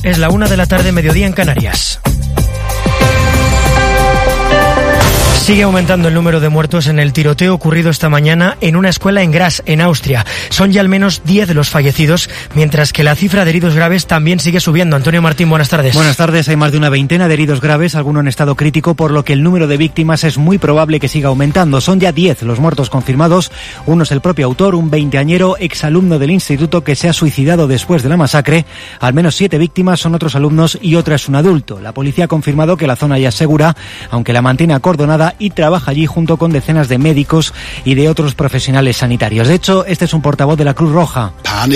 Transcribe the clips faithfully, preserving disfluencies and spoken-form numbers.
Es la una de la tarde, mediodía en Canarias. Sigue aumentando el número de muertos en el tiroteo ocurrido esta mañana en una escuela en Graz, en Austria. Son ya al menos diez de los fallecidos, mientras que la cifra de heridos graves también sigue subiendo. Antonio Martín, buenas tardes. Buenas tardes. Hay más de una veintena de heridos graves, algunos en estado crítico, por lo que el número de víctimas es muy probable que siga aumentando. Son ya diez los muertos confirmados. Uno es el propio autor, un veinteañero exalumno del instituto que se ha suicidado después de la masacre. Al menos siete víctimas son otros alumnos y otra es un adulto. La policía ha confirmado que la zona ya es segura, aunque la mantiene acordonada y trabaja allí junto con decenas de médicos y de otros profesionales sanitarios. De hecho, este es un portavoz de la Cruz Roja,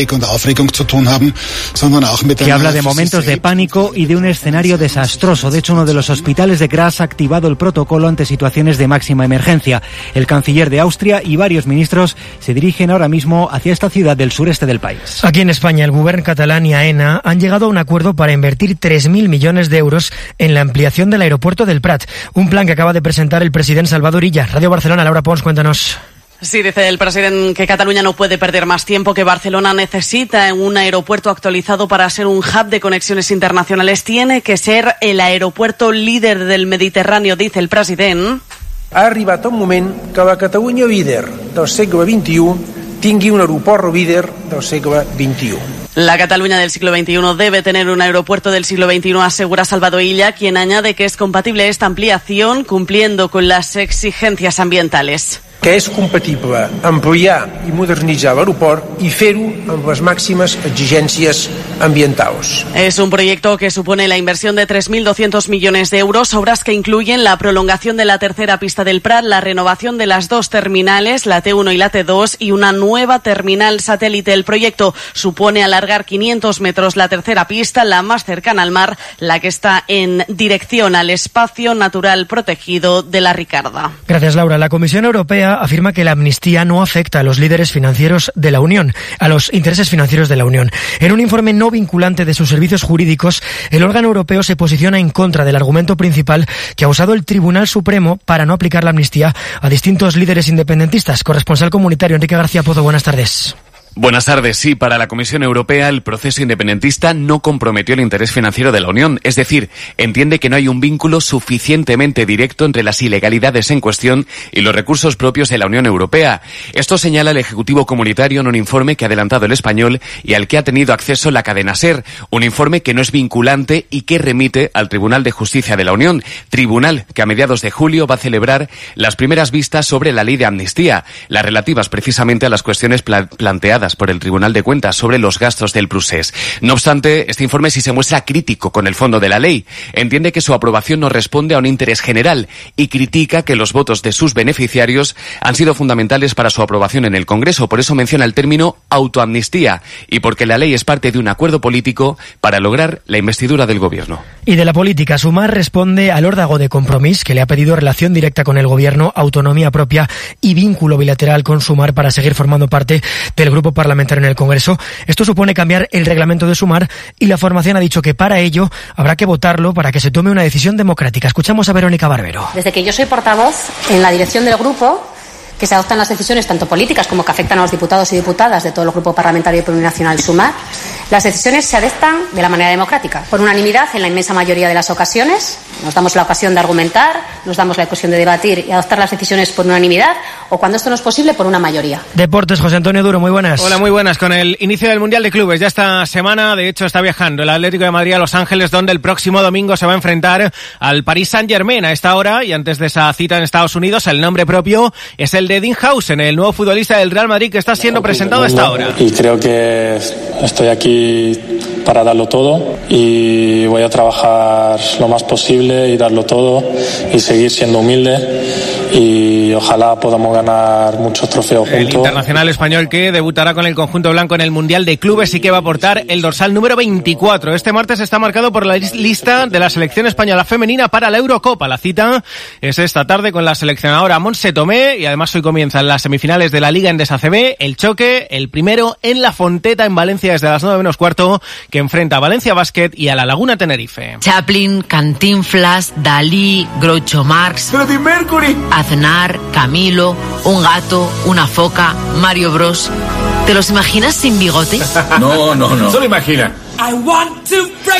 que habla de momentos de pánico y de un escenario desastroso. De hecho, uno de los hospitales de Graz ha activado el protocolo ante situaciones de máxima emergencia. El canciller de Austria y varios ministros se dirigen ahora mismo hacia esta ciudad del sureste del país. Aquí en España, el Govern catalán y AENA han llegado a un acuerdo para invertir tres mil millones de euros en la ampliación del aeropuerto del Prat, un plan que acaba de presentar el presidente Salvador Illa. Radio Barcelona, Laura Pons, cuéntanos. Sí, dice el presidente que Cataluña no puede perder más tiempo, que Barcelona necesita un aeropuerto actualizado para ser un hub de conexiones internacionales. Tiene que ser el aeropuerto líder del Mediterráneo, dice el presidente. Ha arribat un moment que la Catalunya líder del segle veintiuno tingui un aeroport líder del segle veintiuno. La Cataluña del siglo veintiuno debe tener un aeropuerto del siglo veintiuno, asegura Salvador Illa, quien añade que es compatible esta ampliación cumpliendo con las exigencias ambientales. Que és compatible ampliar i modernitzar l'aeroport i fer-ho amb les màximes exigències ambientals. Es un proyecto que supone la inversión de tres mil doscientos millones de euros, obras que incluyen la prolongación de la tercera pista del Prat, la renovación de las dos terminales, la T uno y la T dos, y una nueva terminal satélite. El proyecto supone alargar quinientos metros la tercera pista, la más cercana al mar, la que está en dirección al espacio natural protegido de la Ricarda. Gracias, Laura. La Comisión Europea afirma que la amnistía no afecta a los líderes financieros de la Unión, a los intereses financieros de la Unión. En un informe no vinculante de sus servicios jurídicos, el órgano europeo se posiciona en contra del argumento principal que ha usado el Tribunal Supremo para no aplicar la amnistía a distintos líderes independentistas. Corresponsal comunitario Enrique García Pozo, buenas tardes. Buenas tardes. Sí, para la Comisión Europea el proceso independentista no comprometió el interés financiero de la Unión. Es decir, entiende que no hay un vínculo suficientemente directo entre las ilegalidades en cuestión y los recursos propios de la Unión Europea. Esto señala el Ejecutivo Comunitario en un informe que ha adelantado el Español y al que ha tenido acceso la cadena SER. Un informe que no es vinculante y que remite al Tribunal de Justicia de la Unión. Tribunal que a mediados de julio va a celebrar las primeras vistas sobre la ley de amnistía, las relativas precisamente a las cuestiones pla- planteadas por el Tribunal de Cuentas sobre los gastos del Prusés. No obstante, este informe sí se muestra crítico con el fondo de la ley. Entiende que su aprobación no responde a un interés general y critica que los votos de sus beneficiarios han sido fundamentales para su aprobación en el Congreso. Por eso menciona el término autoamnistía y porque la ley es parte de un acuerdo político para lograr la investidura del Gobierno. Y de la política, Sumar responde al órdago de Compromís, que le ha pedido relación directa con el Gobierno, autonomía propia y vínculo bilateral con Sumar para seguir formando parte del grupo parlamentario en el Congreso. Esto supone cambiar el reglamento de Sumar y la formación ha dicho que para ello habrá que votarlo para que se tome una decisión democrática. Escuchamos a Verónica Barbero. Desde que yo soy portavoz en la dirección del grupo, que se adoptan las decisiones tanto políticas como que afectan a los diputados y diputadas de todo el grupo parlamentario plurinacional Sumar, las decisiones se adoptan de la manera democrática, por unanimidad en la inmensa mayoría de las ocasiones. Nos damos la ocasión de argumentar, nos damos la ocasión de debatir y adoptar las decisiones por unanimidad o, cuando esto no es posible, por una mayoría. Deportes, José Antonio Duro, muy buenas. Hola, muy buenas. Con el inicio del Mundial de Clubes, ya esta semana, de hecho, está viajando el Atlético de Madrid a Los Ángeles, donde el próximo domingo se va a enfrentar al Paris Saint-Germain. A esta hora, y antes de esa cita en Estados Unidos, el nombre propio es el de Dean Howson, el nuevo futbolista del Real Madrid que está siendo presentado a esta hora. Y creo que estoy aquí para darlo todo y voy a trabajar lo más posible y darlo todo y seguir siendo humilde y ojalá podamos ganar muchos trofeos juntos. El internacional español que debutará con el conjunto blanco en el Mundial de Clubes y que va a portar el dorsal número veinticuatro. Este martes está marcado por la lista de la selección española femenina para la Eurocopa. La cita es esta tarde con la seleccionadora Montse Tomé y además hoy comienzan las semifinales de la Liga Endesa C B. El choque, el primero en La Fonteta en Valencia desde las nueve menos cuarto, que enfrenta a Valencia Basket y a La Laguna Tenerife. Chaplin, Cantinflas, Dalí, Groucho Marx, Freddie Mercury, Aznar, Camilo, un gato, una foca, Mario Bros. ¿Te los imaginas sin bigote? No, no, no. Solo imagina. I want to break